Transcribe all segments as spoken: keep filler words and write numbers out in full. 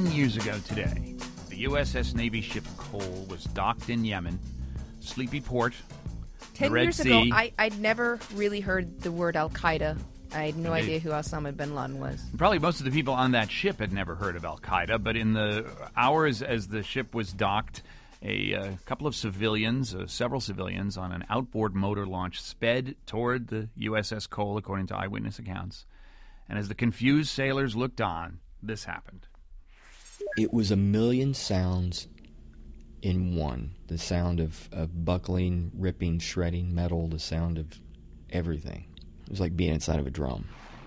Ten years ago today, the U S S Navy ship Cole was docked in Yemen, sleepy port, Ten the Red years Sea. ago, I, I'd never really heard the word Al-Qaeda. I had no Indeed. idea who Osama bin Laden was. Probably most of the people on that ship had never heard of Al-Qaeda, but in the hours as the ship was docked, a uh, couple of civilians, uh, several civilians, on an outboard motor launch sped toward the U S S Cole, according to eyewitness accounts. And as the confused sailors looked on, this happened. It was a million sounds in one. The sound of, of buckling, ripping, shredding metal, the sound of everything. It was like being inside of a drum.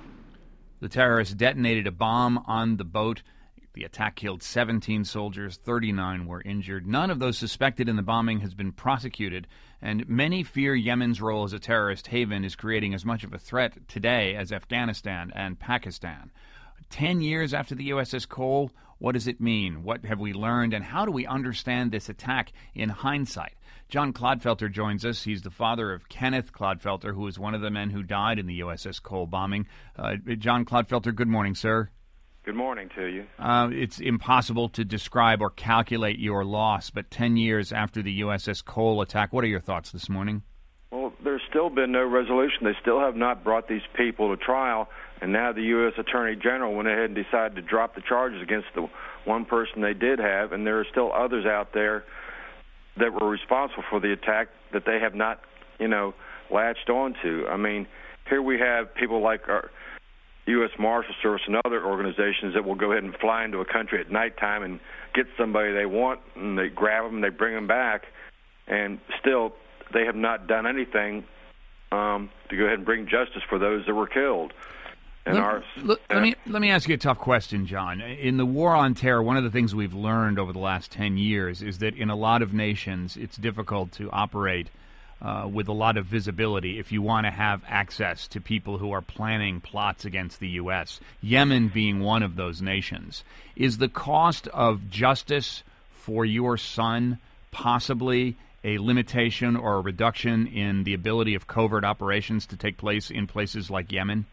The terrorists detonated a bomb on the boat. The attack killed seventeen soldiers, thirty-nine were injured. None of those suspected in the bombing has been prosecuted, and many fear Yemen's role as a terrorist haven is creating as much of a threat today as Afghanistan and Pakistan. Ten years after the U S S Cole, what does it mean? What have we learned, and how do we understand this attack in hindsight? John Clodfelter joins us. He's the father of Kenneth Clodfelter, who was one of the men who died in the U S S Cole bombing. Uh, John Clodfelter, good morning, sir. Good morning to you. Uh, it's impossible to describe or calculate your loss, but ten years after the U S S Cole attack, what are your thoughts this morning? Well, there's still been no resolution. They still have not brought these people to trial, and now the U S Attorney General went ahead and decided to drop the charges against the one person they did have, and there are still others out there that were responsible for the attack that they have not, you know, latched onto. I mean, here we have people like our U S Marshal Service and other organizations that will go ahead and fly into a country at nighttime and get somebody they want, and they grab them and they bring them back, and still they have not done anything um, to go ahead and bring justice for those that were killed. And let, our, let, uh, let me let me ask you a tough question, John. In the war on terror, one of the things we've learned over the last ten years is that in a lot of nations, it's difficult to operate uh, with a lot of visibility if you want to have access to people who are planning plots against the U S, Yemen being one of those nations. Is the cost of justice for your son possibly a limitation or a reduction in the ability of covert operations to take place in places like Yemen?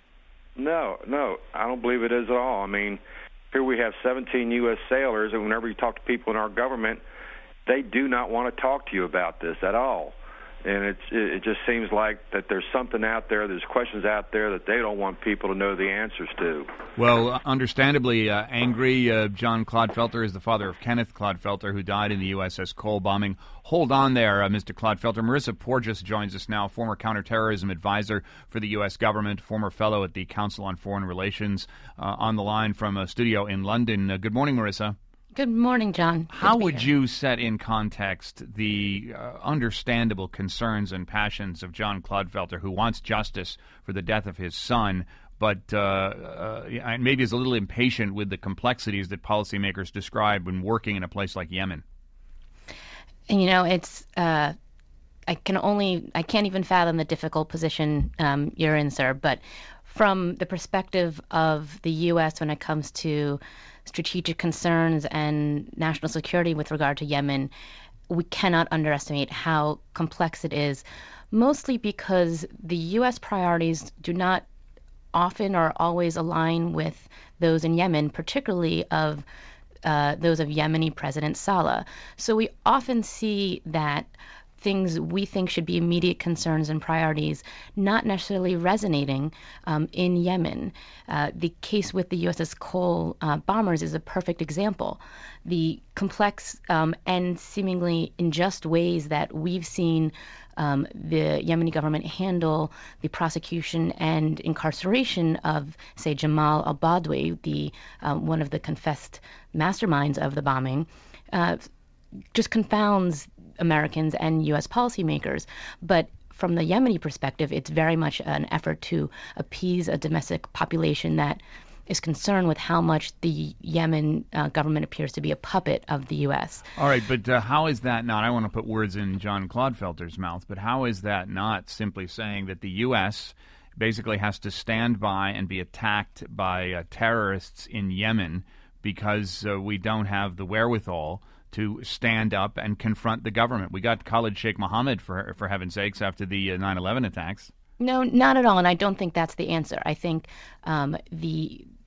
No, no, I don't believe it is at all. I mean, here we have seventeen U S sailors, and whenever you talk to people in our government, they do not want to talk to you about this at all. And it's, it just seems like that there's something out there, there's questions out there that they don't want people to know the answers to. Well, understandably uh, angry, uh, John Clodfelter is the father of Kenneth Clodfelter, who died in the U S S Cole bombing. Hold on there, uh, Mister Clodfelter. Marissa Porges joins us now, former counterterrorism advisor for the U S government, former fellow at the Council on Foreign Relations, uh, on the line from a studio in London. Uh, good morning, Marissa. Good morning, John. Good How to be would here. you set in context the uh, understandable concerns and passions of John Clodfelter, who wants justice for the death of his son, but uh, uh, and maybe is a little impatient with the complexities that policymakers describe when working in a place like Yemen? And, you know, it's uh, I can only I can't even fathom the difficult position um, you're in, sir. But from the perspective of the U S when it comes to strategic concerns and national security with regard to Yemen, we cannot underestimate how complex it is, mostly because the U S priorities do not often or always align with those in Yemen, particularly of uh, those of Yemeni President Saleh. So we often see that things we think should be immediate concerns and priorities not necessarily resonating um, in Yemen. Uh, the case with the U S S Cole uh, bombers is a perfect example. The complex um, and seemingly unjust ways that we've seen um, the Yemeni government handle the prosecution and incarceration of, say, Jamal al-Badwi, the um, one of the confessed masterminds of the bombing, uh, just confounds Americans and U S policymakers. But from the Yemeni perspective, it's very much an effort to appease a domestic population that is concerned with how much the Yemen uh, government appears to be a puppet of the U S. All right, but uh, how is that not, I want to put words in John Clodfelter's mouth, but how is that not simply saying that the U S basically has to stand by and be attacked by uh, terrorists in Yemen because uh, we don't have the wherewithal to stand up and confront the government? We got Khalid Sheikh Mohammed, for for heaven's sakes, after the uh, nine eleven attacks. No, not at all, and I don't think that's the answer. I think um, the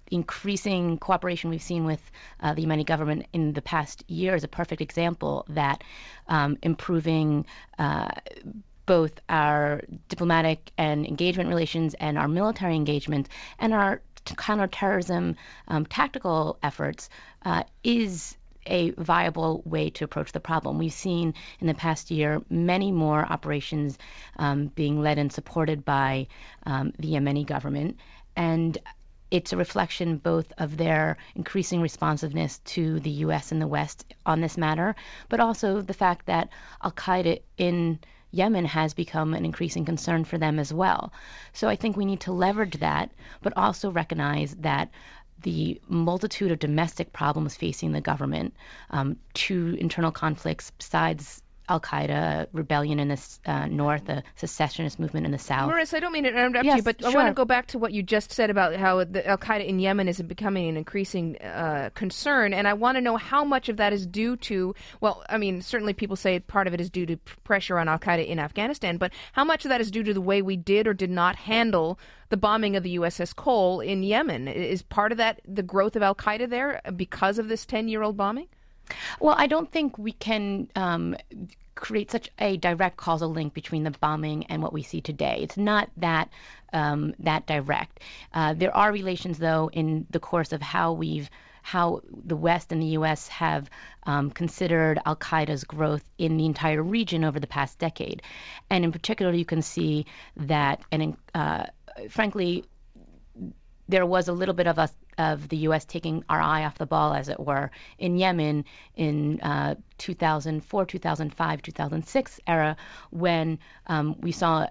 increasing cooperation we've seen with uh, the Yemeni government in the past year is a perfect example that um, improving uh, both our diplomatic and engagement relations and our military engagement and our counterterrorism um, tactical efforts uh, is a viable way to approach the problem. We've seen in the past year many more operations um, being led and supported by um, the Yemeni government, and it's a reflection both of their increasing responsiveness to the U S and the West on this matter, but also the fact that Al-Qaeda in Yemen has become an increasing concern for them as well. So I think we need to leverage that, but also recognize that the multitude of domestic problems facing the government, um, two internal conflicts besides Al-Qaeda, rebellion in the uh, north, the secessionist movement in the south. Marissa, I don't mean to interrupt yes, you, but sure. I want to go back to what you just said about how the Al-Qaeda in Yemen is becoming an increasing uh, concern, and I want to know how much of that is due to, well, I mean, certainly people say part of it is due to pressure on Al-Qaeda in Afghanistan, but how much of that is due to the way we did or did not handle the bombing of the U S S Cole in Yemen? Is part of that the growth of Al-Qaeda there because of this ten-year-old bombing? Well, I don't think we can um, create such a direct causal link between the bombing and what we see today. It's not that um, that direct. Uh, there are relations, though, in the course of how we've how the West and the U S have um, considered Al-Qaeda's growth in the entire region over the past decade. And in particular, you can see that, and uh, frankly, there was a little bit of us of the U S taking our eye off the ball, as it were, in Yemen in uh, two thousand four, two thousand five, two thousand six era, when um, we saw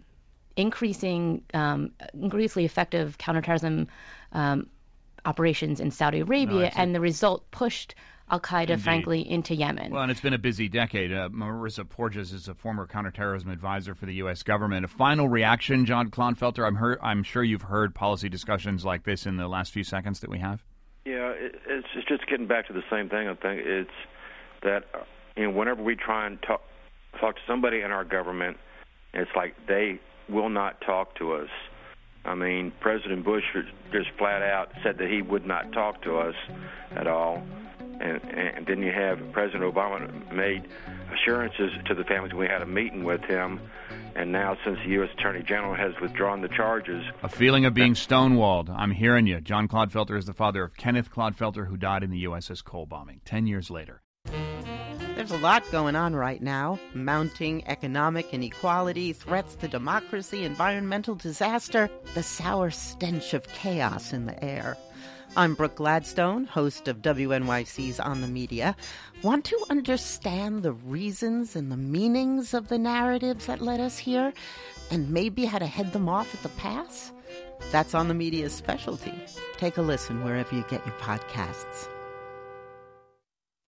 increasing, um, increasingly effective counterterrorism um, operations in Saudi Arabia, no, and the result pushed Al-Qaeda, Indeed. frankly, into Yemen. Well, and it's been a busy decade. Uh, Marissa Porges is a former counterterrorism advisor for the U S government. A final reaction, John Clonfelter? I'm, heard, I'm sure you've heard policy discussions like this in the last few seconds that we have. Yeah, it, it's, it's just getting back to the same thing. I think it's that uh, you know, whenever we try and talk, talk to somebody in our government, it's like they will not talk to us. I mean, President Bush just flat out said that he would not talk to us at all. And, and then you have President Obama made assurances to the families. We had a meeting with him, and now since the U S Attorney General has withdrawn the charges... A feeling of being stonewalled. I'm hearing you. John Clodfelter is the father of Kenneth Clodfelter, who died in the U S S Cole bombing ten years later. There's a lot going on right now. Mounting economic inequality, threats to democracy, environmental disaster, the sour stench of chaos in the air. I'm Brooke Gladstone, host of W N Y C's On the Media. Want to understand the reasons and the meanings of the narratives that led us here, and maybe how to head them off at the pass? That's On the Media's specialty. Take a listen wherever you get your podcasts.